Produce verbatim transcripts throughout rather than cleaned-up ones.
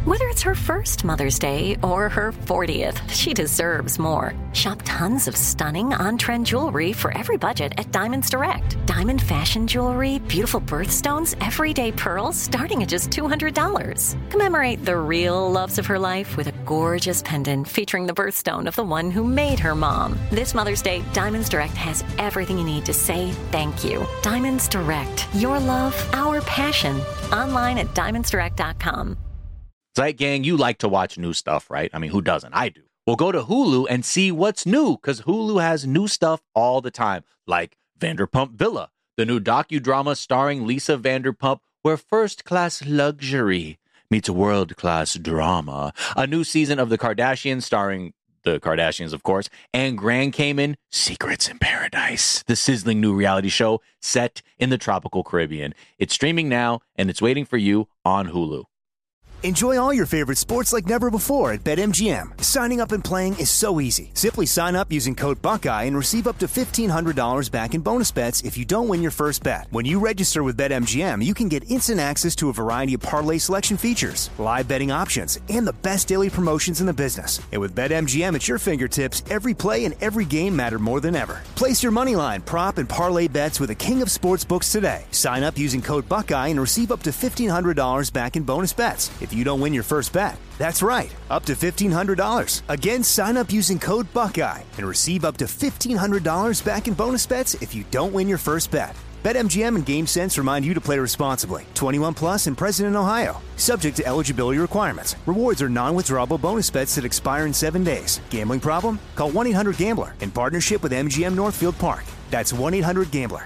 Whether it's her first Mother's Day or her fortieth, she deserves more. Shop tons of stunning on-trend jewelry for every budget at Diamonds Direct. Diamond fashion jewelry, beautiful birthstones, everyday pearls starting at just two hundred dollars. Commemorate the real loves of her life with a gorgeous pendant featuring the birthstone of the one who made her mom. This Mother's Day, Diamonds Direct has everything you need to say thank you. Diamonds Direct. Your love, our passion. Online at diamonds direct dot com. Right, gang, you like to watch new stuff, right? I mean, who doesn't? I do. Well, go to Hulu and see what's new, because Hulu has new stuff all the time, like Vanderpump Villa, the new docudrama starring Lisa Vanderpump, where first-class luxury meets world-class drama. A new season of The Kardashians starring the Kardashians, of course, and Grand Cayman, Secrets in Paradise, the sizzling new reality show set in the tropical Caribbean. It's streaming now, and it's waiting for you on Hulu. Enjoy all your favorite sports like never before at BetMGM. Signing up and playing is so easy. Simply sign up using code Buckeye and receive up to fifteen hundred dollars back in bonus bets if you don't win your first bet. When you register with BetMGM, you can get instant access to a variety of parlay selection features, live betting options, and the best daily promotions in the business. And with BetMGM at your fingertips, every play and every game matter more than ever. Place your moneyline, prop, and parlay bets with the king of sportsbooks today. Sign up using code Buckeye and receive up to fifteen hundred dollars back in bonus bets if you don't win your first bet. That's right, up to fifteen hundred dollars. Again, sign up using code Buckeye and receive up to fifteen hundred dollars back in bonus bets if you don't win your first bet. BetMGM and GameSense remind you to play responsibly. twenty-one plus and present in Ohio. Subject to eligibility requirements. Rewards are non-withdrawable bonus bets that expire in seven days. Gambling problem? Call one eight hundred gambler in partnership with M G M Northfield Park. That's one eight hundred gambler.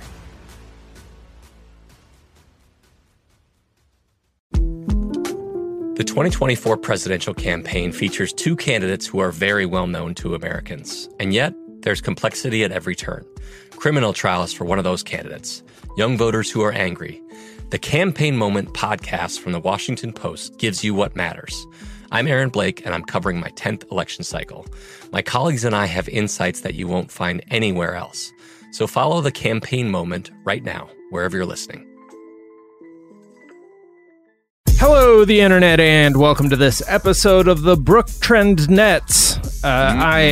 The twenty twenty-four presidential campaign features two candidates who are very well known to Americans. And yet, there's complexity at every turn. Criminal trials for one of those candidates. Young voters who are angry. The Campaign Moment podcast from the Washington Post gives you what matters. I'm Aaron Blake, and I'm covering my tenth election cycle. My colleagues and I have insights that you won't find anywhere else. So follow The Campaign Moment right now, wherever you're listening. Hello, the internet, and welcome to this episode of the Brook Trend Nets. Uh, mm-hmm. I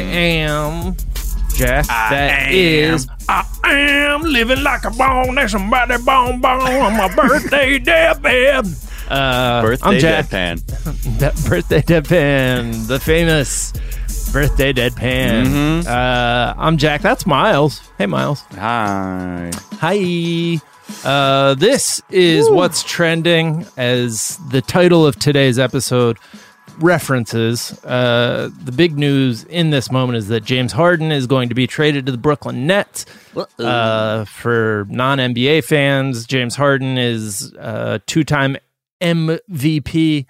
am Jack. I that am. is I am living like a bone. There's somebody bone bone on my birthday deathbed. Uh, birthday I'm Jack. Deadpan. That birthday Deadpan, the famous birthday Deadpan. Mm-hmm. Uh, I'm Jack. That's Miles. Hey, Miles. Hi. Hi. Uh, this is Woo. What's Trending, as the title of today's episode references. Uh, the big news in this moment is that James Harden is going to be traded to the Brooklyn Nets. Uh, for non-N B A fans, James Harden is a two-time M V P,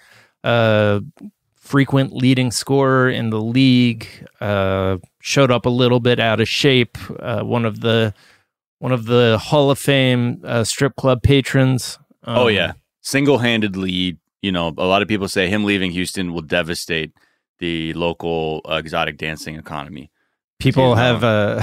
uh, frequent leading scorer in the league, uh, showed up a little bit out of shape, uh, one of the One of the Hall of Fame uh, strip club patrons. Um, oh, yeah. Single-handedly, you know, a lot of people say him leaving Houston will devastate the local uh, exotic dancing economy. People you know. have,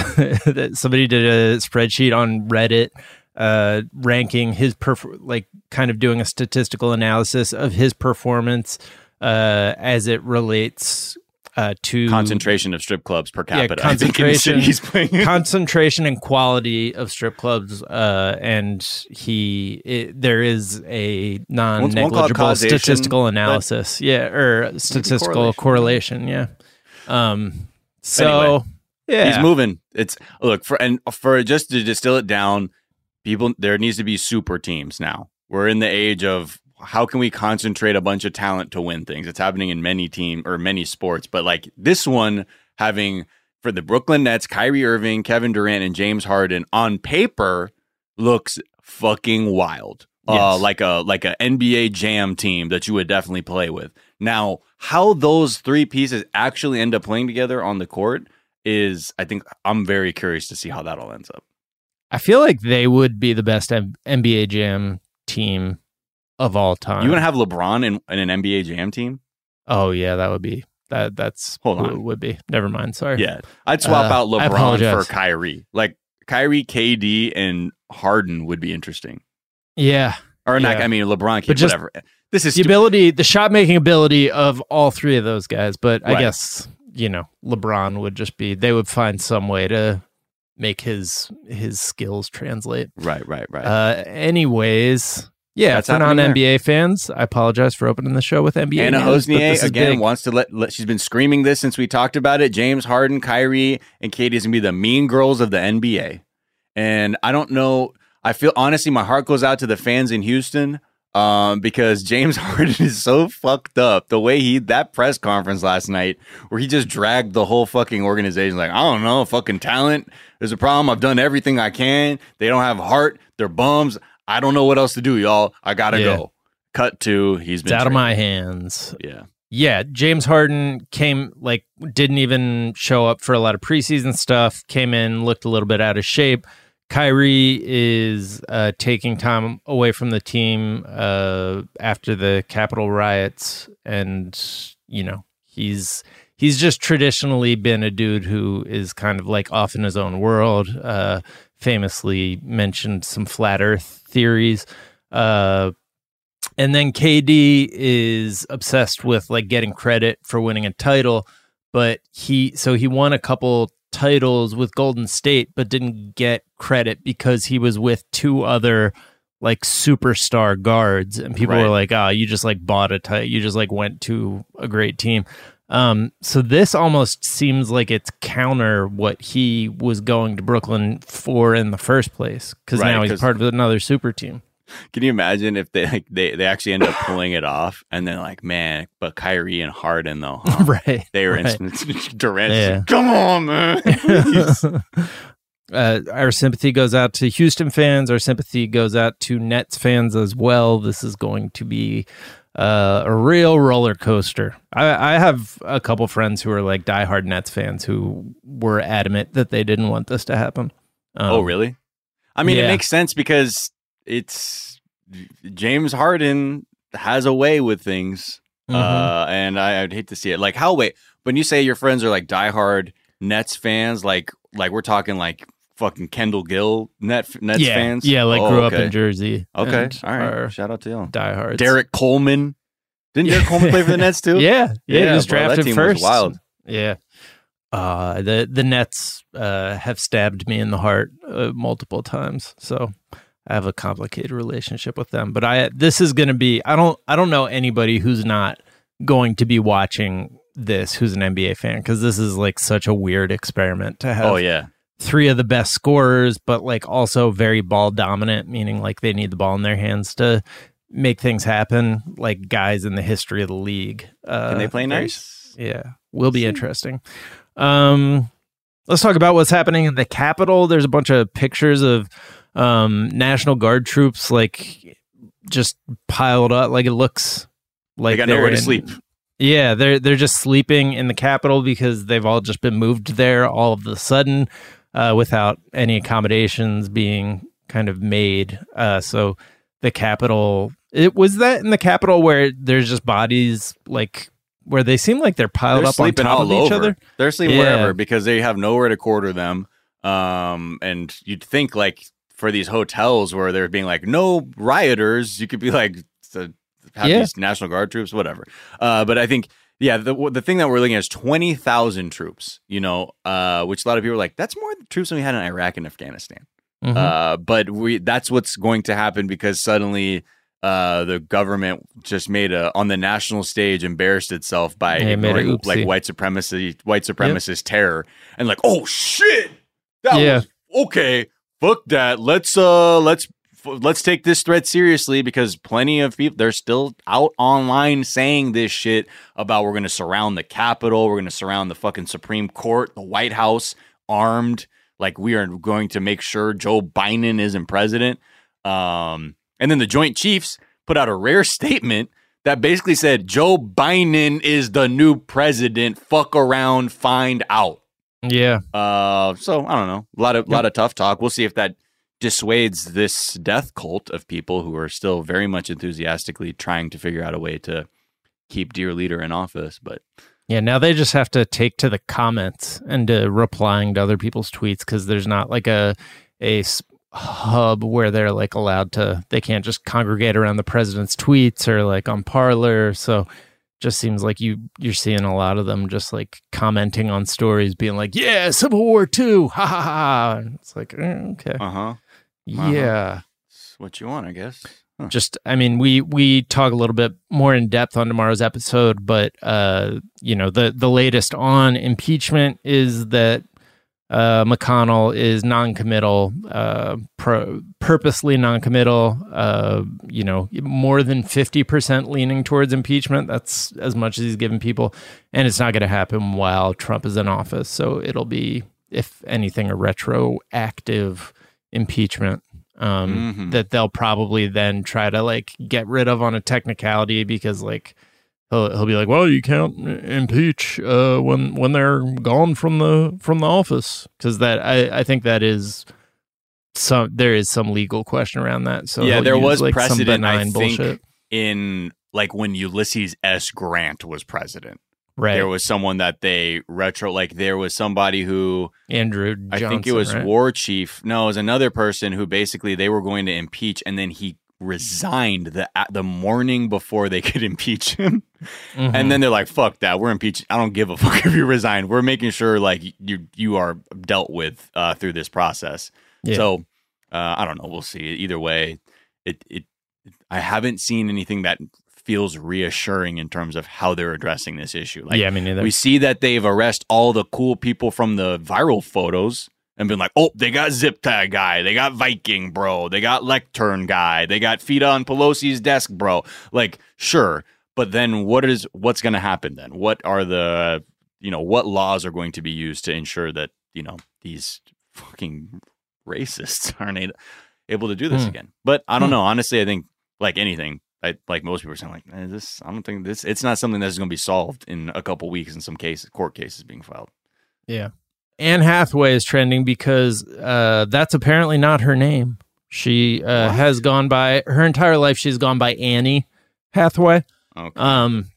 uh, somebody did a spreadsheet on Reddit uh, ranking his, perf- like kind of doing a statistical analysis of his performance uh, as it relates Uh, to concentration of strip clubs per capita. Yeah, concentration, I think in the city he's playing. concentration and quality of strip clubs, uh, and he it, there is a non-negligible statistical analysis, yeah, or statistical correlation, correlation yeah. Um, so anyway, yeah, he's moving. It's look for and for just to distill it down, people. There needs to be super teams now. We're in the age of, how can we concentrate a bunch of talent to win things? It's happening in many team or many sports, but like this one, having for the Brooklyn Nets, Kyrie Irving, Kevin Durant, and James Harden on paper looks fucking wild. Yes. Uh, like a like a N B A Jam team that you would definitely play with. Now, how those three pieces actually end up playing together on the court is, I think, I'm very curious to see how that all ends up. I feel like they would be the best N B A Jam team of all time. You want to have LeBron in, in an N B A Jam team? Oh yeah, that would be that. That's hold on, would be. Never mind. Sorry. Yeah, I'd swap uh, out LeBron for Kyrie. Like Kyrie, K D, and Harden would be interesting. Yeah, or not. Yeah. I mean, LeBron, K D, but just, whatever. this is the stu- ability, the shot making ability of all three of those guys. But I Right. guess, you know, LeBron would just be, they would find some way to make his his skills translate. right, right, right. Uh, anyways, yeah, That's for happening non N B A fans, I apologize for opening the show with N B A Anna news, but this Hosnier is again big. wants to let, let. She's been screaming this since we talked about it. James Harden, Kyrie, and Katie is gonna be the mean girls of the N B A. And I don't know. I feel honestly, my heart goes out to the fans in Houston um, because James Harden is so fucked up. The way he that press conference last night, where he just dragged the whole fucking organization, like I don't know, fucking talent. There's a problem. I've done everything I can. They don't have heart. They're bums. I don't know what else to do, y'all. I gotta Yeah. go. Cut to he's been It's out of traded. my hands. Yeah. Yeah, James Harden came, like, didn't even show up for a lot of preseason stuff, came in, looked a little bit out of shape. Kyrie is uh, taking time away from the team uh, after the Capitol riots, and, you know, he's he's just traditionally been a dude who is kind of, like, off in his own world, uh, famously mentioned some flat earth theories, uh and then K D is obsessed with like getting credit for winning a title, but he so he won a couple titles with Golden State, but didn't get credit because he was with two other like superstar guards, and people Right. were like, "Oh, you just like bought a title, you just like went to a great team." Um, so this almost seems like it's counter what he was going to Brooklyn for in the first place, because Right, now he's 'cause- part of another super team. Can you imagine if they like they, they actually end up pulling it off and then like, man, but Kyrie and Harden though, huh? Right. They were right. in Durant. Yeah. Come on, man. Please. uh, our sympathy goes out to Houston fans. Our sympathy goes out to Nets fans as well. This is going to be uh, a real roller coaster. I, I have a couple friends who are like diehard Nets fans who were adamant that they didn't want this to happen. Um, Oh, really? I mean, yeah. it makes sense because it's James Harden has a way with things, Mhm. uh, and I, I'd hate to see it. Like, how wait when you say your friends are like diehard Nets fans, like like we're talking like fucking Kendall Gill Net Nets yeah, fans, yeah, like Oh, grew up okay. in Jersey. Okay, and all right. are Shout out to y'all. diehards. Derek Coleman. Didn't Derek Coleman play for the Nets too? Yeah, yeah, Yeah, he was bro, that drafted team was first. wild. Yeah. Uh, the the Nets uh, have stabbed me in the heart uh, multiple times, so I have a complicated relationship with them. But I this is going to be I don't I don't know anybody who's not going to be watching this who's an N B A fan, because this is like such a weird experiment to have Oh yeah. three of the best scorers, but like also very ball dominant, meaning like they need the ball in their hands to make things happen, like guys in the history of the league. Uh, Can they play very- nice? Yeah, will be interesting. Um, let's talk about what's happening in the Capitol. There's a bunch of pictures of um, National Guard troops, like just piled up. Like it looks like They got they're nowhere to in- sleep. Yeah, they're they're just sleeping in the Capitol because they've all just been moved there all of a sudden, uh, without any accommodations being kind of made. Uh, so the Capitol, it was that in the Capitol where there's just bodies like where they seem like they're piled They're up on sleeping top all of each over. other. They're sleeping Yeah. wherever because they have nowhere to quarter them. Um, and you'd think like for these hotels where they're being like no rioters, you could be like to have Yeah. these National Guard troops, whatever. Uh, but I think yeah, the the thing that we're looking at is twenty thousand troops. You know, uh, which a lot of people are like that's more troops than we had in Iraq and Afghanistan. Mhm. Uh, but we that's what's going to happen because suddenly uh, the government just made a on the national stage embarrassed itself by Yeah, made a ignoring oopsie. like white supremacy, white supremacist terror, and like, oh shit, that Yeah. was okay. Fuck that. Let's uh, let's f- let's take this threat seriously because plenty of people they're still out online saying this shit about we're going to surround the Capitol, we're going to surround the fucking Supreme Court, the White House, armed. Like we are going to make sure Joe Biden isn't president. Um, and then the Joint Chiefs put out a rare statement that basically said Joe Biden is the new president. Fuck around, find out. Yeah, Uh, so I don't know. A lot of lot of tough talk. We'll see if that dissuades this death cult of people who are still very much enthusiastically trying to figure out a way to keep dear leader in office. But yeah. Now they just have to take to the comments and to replying to other people's tweets because there's not like a a s- hub where they're like allowed to, they can't just congregate around the president's tweets or like on Parler. So just seems like you, you're seeing a lot of them just like commenting on stories being like, yeah, Civil War two, ha ha ha. And it's like, eh, okay. Uh-huh. Uh-huh. Yeah. It's what you want, I guess. Huh. Just, I mean, we we talk a little bit more in depth on tomorrow's episode, but, uh, you know, the, the latest on impeachment is that uh, McConnell is non-committal, uh, pro- purposely non-committal, uh, you know, more than fifty percent leaning towards impeachment. That's as much as he's given people. And it's not going to happen while Trump is in office. So it'll be, if anything, a retroactive impeachment. Um, mm-hmm. That they'll probably then try to like get rid of on a technicality because like he'll he'll be like, well, you can't impeach uh, when when they're gone from the from the office, because that I, I think that is some there is some legal question around that. So yeah, there use, was like, precedent. I think bullshit. in like when Ulysses S. Grant was president. Right. There was someone that they retro, like there was somebody who Andrew Johnson, I think it was right? war chief. No, it was another person who basically they were going to impeach, and then he resigned the the morning before they could impeach him. Mm-hmm. And then they're like, "Fuck that, we're impeaching. I don't give a fuck if you resign. We're making sure like you you are dealt with uh, through this process." Yeah. So uh, I don't know. We'll see. Either way, it it I haven't seen anything that feels reassuring in terms of how they're addressing this issue. Like, yeah, me neither. We see that they've arrested all the cool people from the viral photos and been like, oh, they got Zip Tag guy, they got Viking bro, they got Lectern guy, they got feet on Pelosi's desk bro. Like, sure, but then what is what's going to happen then? What are the you know what laws are going to be used to ensure that you know these fucking racists aren't able to do this hmm. again? But I don't hmm. know. Honestly, I think like anything. I, like most people are saying, like eh, this. I don't think this. It's not something that's going to be solved in a couple weeks. In some cases, court cases being filed. Yeah, Anne Hathaway is trending because uh, that's apparently not her name. She uh, has gone by her entire life. She's gone by Annie Hathaway. Okay. Um,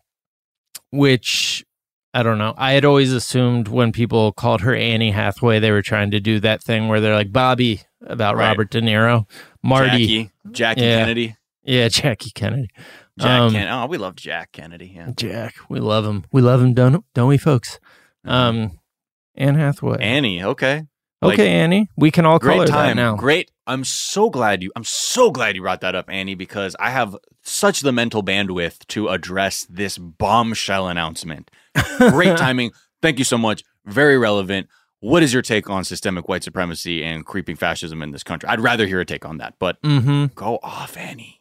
which I don't know. I had always assumed when people called her Annie Hathaway, they were trying to do that thing where they're like Bobby about right. Robert De Niro, Marty, Jackie, Jackie yeah. Kennedy. Yeah, Jackie Kennedy. Jack um, Kennedy. Oh, we love Jack Kennedy. Yeah. Jack, we love him. We love him, don't don't we, folks? Um, Anne Hathaway. Annie. Okay. Okay, like, Annie. We can all call great her time. that now. Great. I'm so glad you. I'm so glad you brought that up, Annie, because I have such the mental bandwidth to address this bombshell announcement. Great timing. Thank you so much. Very relevant. What is your take on systemic white supremacy and creeping fascism in this country? I'd rather hear a take on that, but mm-hmm. go off, Annie.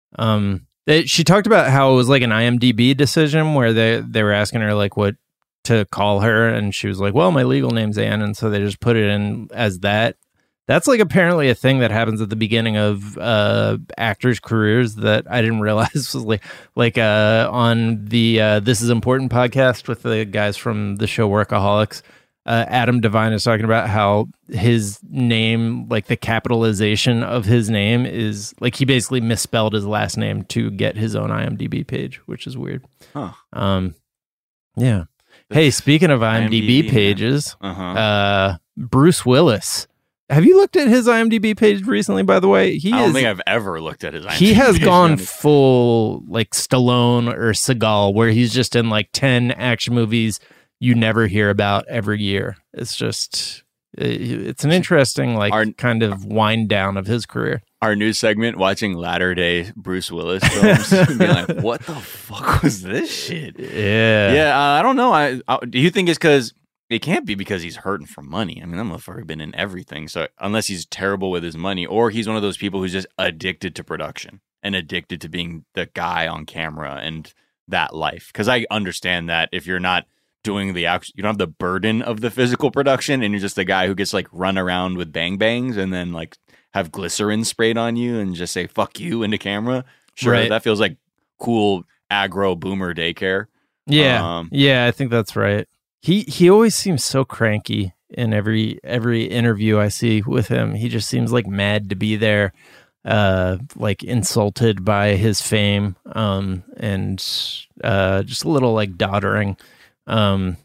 Um, it, she talked about how it was like an I M D B decision where they, they were asking her like what to call her. And she was like, well, my legal name's Anne. And so they just put it in as that. That's like apparently a thing that happens at the beginning of uh, actors' careers that I didn't realize was like, like uh, on the uh, This Is Important podcast with the guys from the show Workaholics. Uh, Adam Devine is talking about how his name, like the capitalization of his name is like he basically misspelled his last name to get his own I M D B page, which is weird. Huh. Um, yeah. That's hey, speaking of I M D B, I M D B pages, uh-huh. uh, Bruce Willis. Have you looked at his I M D B page recently, by the way? He I don't is, think I've ever looked at his I M D B He has page gone honestly. full like Stallone or Seagal, where he's just in like ten action movies you never hear about every year. It's just, it's an interesting, like, our, kind of wind down of his career. Our new segment, watching latter day Bruce Willis films, being like, what the fuck was this shit? Yeah. Yeah, uh, I don't know. I, I Do you think it's because, it can't be because he's hurting for money. I mean, that motherfucker been in everything. So unless he's terrible with his money, or he's one of those people who's just addicted to production and addicted to being the guy on camera and that life. Because I understand that if you're not doing the actual, you don't have the burden of the physical production, and you're just the guy who gets like run around with bang bangs and then like have glycerin sprayed on you and just say fuck you into camera. Sure, right. That feels like cool aggro boomer daycare. Yeah, um, yeah, I think that's right. He he always seems so cranky in every every interview I see with him. He just seems like mad to be there, uh, like insulted by his fame, um, and uh, just a little like doddering. Um,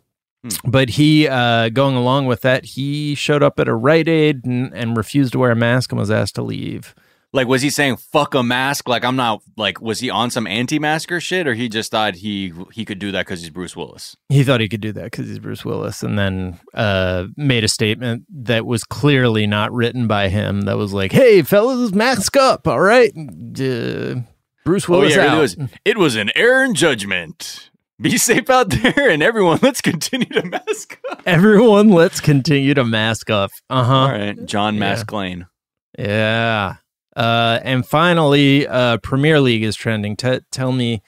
But he, uh, going along with that, he showed up at a Rite Aid and, and refused to wear a mask and was asked to leave. Like, was he saying fuck a mask? Like, I'm not, like, was he on some anti-masker shit, or he just thought he he could do that because he's Bruce Willis? He thought he could do that because he's Bruce Willis, and then uh, made a statement that was clearly not written by him. That was like, "Hey, fellas, mask up, all right? Uh, Bruce Willis oh, yeah, out." It was, it was an error in judgment. Be safe out there, and everyone, let's continue to mask up. Everyone, let's continue to mask up. Uh huh. All right, John Yeah. Mask Lane. Yeah. Uh, and finally, uh, Premier League is trending. T- tell me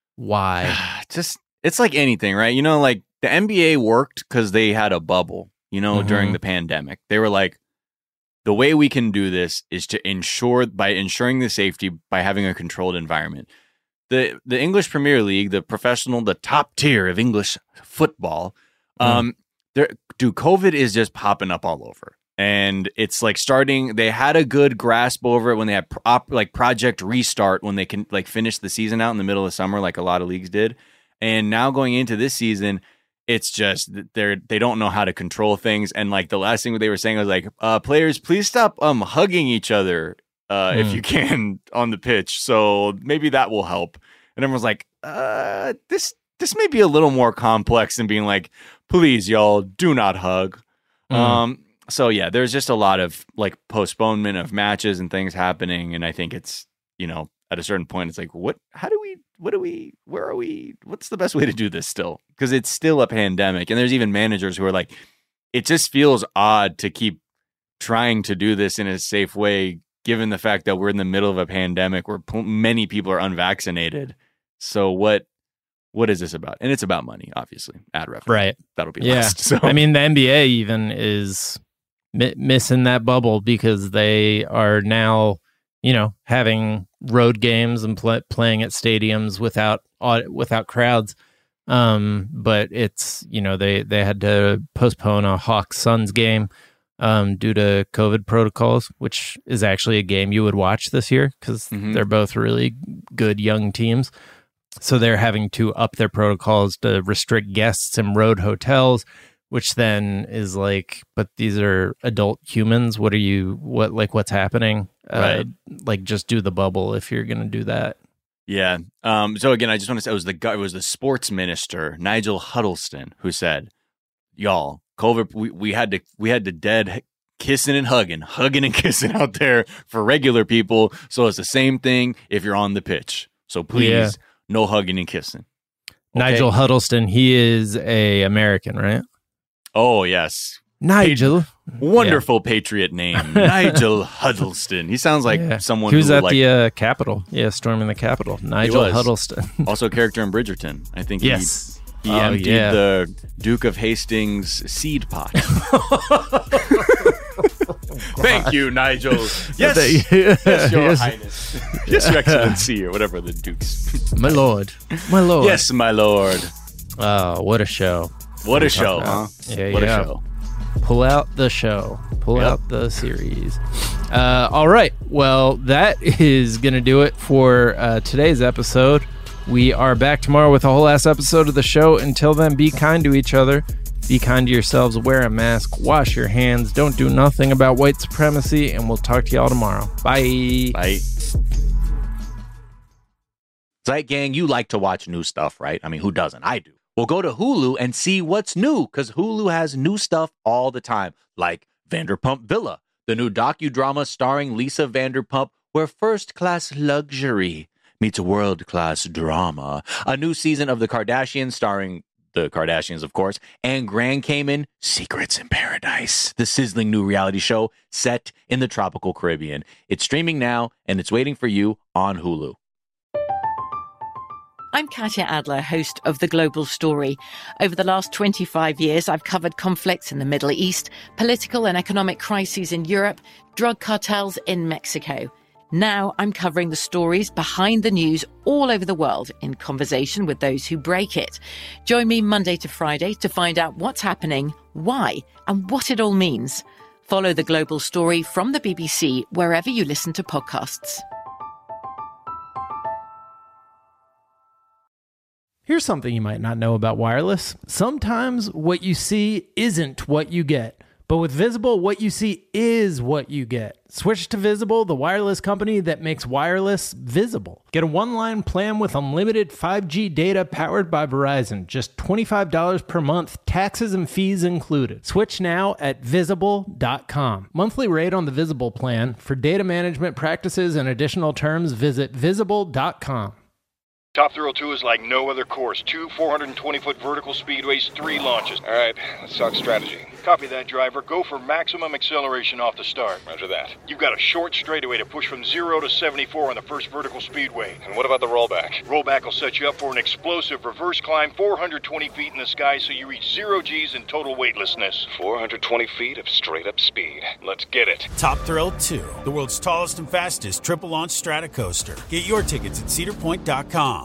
why. Just, it's like anything, right? You know, like the N B A worked because they had a bubble, you know, Mhm. during the pandemic. They were like, the way we can do this is to ensure, by ensuring the safety, by having a controlled environment. The the English Premier League, the professional, the top tier of English football, Mm. um, there, dude, COVID is just popping up all over. And it's like starting, they had a good grasp over it when they had op, like Project Restart, when they can like finish the season out in the middle of summer, like a lot of leagues did. And now going into this season, it's just they're they don't know how to control things. And like the last thing they were saying was like, uh, players, please stop um hugging each other uh, Mm. if you can on the pitch. So maybe that will help. And everyone's like, uh, this this may be a little more complex than being like, please, y'all, do not hug. Mm. Um. So yeah, there's just a lot of like postponement of matches and things happening, and I think it's, you know, at a certain point, it's like, what? How do we? What do we? Where are we? What's the best way to do this still? Because it's still a pandemic, and there's even managers who are like, it just feels odd to keep trying to do this in a safe way, given the fact that we're in the middle of a pandemic where p- many people are unvaccinated. So what? What is this about? And it's about money, obviously. Ad revenue, Right. That'll be Yeah. last. So I mean, the N B A even is mi- missing that bubble because they are now, you know, having road games and pl- playing at stadiums without au- without crowds. Um, but it's, you know, they they had to postpone a Hawks Suns game um, due to COVID protocols, which is actually a game you would watch this year because Mhm. they're both really good young teams. So they're having to up their protocols to restrict guests in road hotels, which then is like, but these are adult humans. What are you, what, like, what's happening? Right. Uh, like, just do the bubble if you're going to do that. Yeah. Um, so again, I just want to say it was the guy, it was the sports minister, Nigel Huddleston, who said, y'all, COVID, we, we had to, we had to dead kissing and hugging, hugging and kissing out there for regular people. So it's the same thing if you're on the pitch. So please, Yeah. no hugging and kissing. Okay? Nigel Huddleston, he is a American, right? Oh, yes. Nigel. Wonderful patriot name, Nigel Huddleston. He sounds like Yeah. someone He was who at would, the like, uh, Capitol. Yeah, storming the Capitol. Nigel was. Huddleston. also a character in Bridgerton. I think Yes. he, he Oh, emptied yeah. the Duke of Hastings seed pot. Thank you, Nigel. Yes, Yes. yes, Your Yes. Highness. Yes, Your Excellency, or whatever the Duke's. My lord. My lord. Yes, my lord. Oh, what a show. What a show, huh? about. Yeah, what yeah. a show. Pull out the show. Pull Yep. out the series. Uh, all right. Well, that is going to do it for uh, today's episode. We are back tomorrow with a whole ass episode of the show. Until then, be kind to each other. Be kind to yourselves. Wear a mask. Wash your hands. Don't do nothing about white supremacy. And we'll talk to y'all tomorrow. Bye. Bye. Zeit Gang, you like to watch new stuff, right? I mean, who doesn't? I do. Well, go to Hulu and see what's new, because Hulu has new stuff all the time, like Vanderpump Villa, the new docudrama starring Lisa Vanderpump, where first-class luxury meets world-class drama. A new season of The Kardashians starring the Kardashians, of course, and Grand Cayman, Secrets in Paradise, the sizzling new reality show set in the tropical Caribbean. It's streaming now, and it's waiting for you on Hulu. I'm Katya Adler, host of The Global Story. Over the last twenty-five years, I've covered conflicts in the Middle East, political and economic crises in Europe, drug cartels in Mexico. Now I'm covering the stories behind the news all over the world in conversation with those who break it. Join me Monday to Friday to find out what's happening, why, and what it all means. Follow The Global Story from the B B C wherever you listen to podcasts. Here's something you might not know about wireless. Sometimes what you see isn't what you get. But with Visible, what you see is what you get. Switch to Visible, the wireless company that makes wireless visible. Get a one-line plan with unlimited five G data powered by Verizon. Just twenty-five dollars per month, taxes and fees included. Switch now at visible dot com. Monthly rate on the Visible plan. For data management practices and additional terms, visit visible dot com. Top Thrill two is like no other course. Two four hundred twenty foot vertical speedways, three launches. All right, let's talk strategy. Copy that, driver. Go for maximum acceleration off the start. Roger that. You've got a short straightaway to push from zero to seventy-four on the first vertical speedway. And what about the rollback? Rollback will set you up for an explosive reverse climb four hundred twenty feet in the sky so you reach zero G's in total weightlessness. four hundred twenty feet of straight-up speed. Let's get it. Top Thrill two, the world's tallest and fastest triple-launch strata coaster. Get your tickets at cedar point dot com.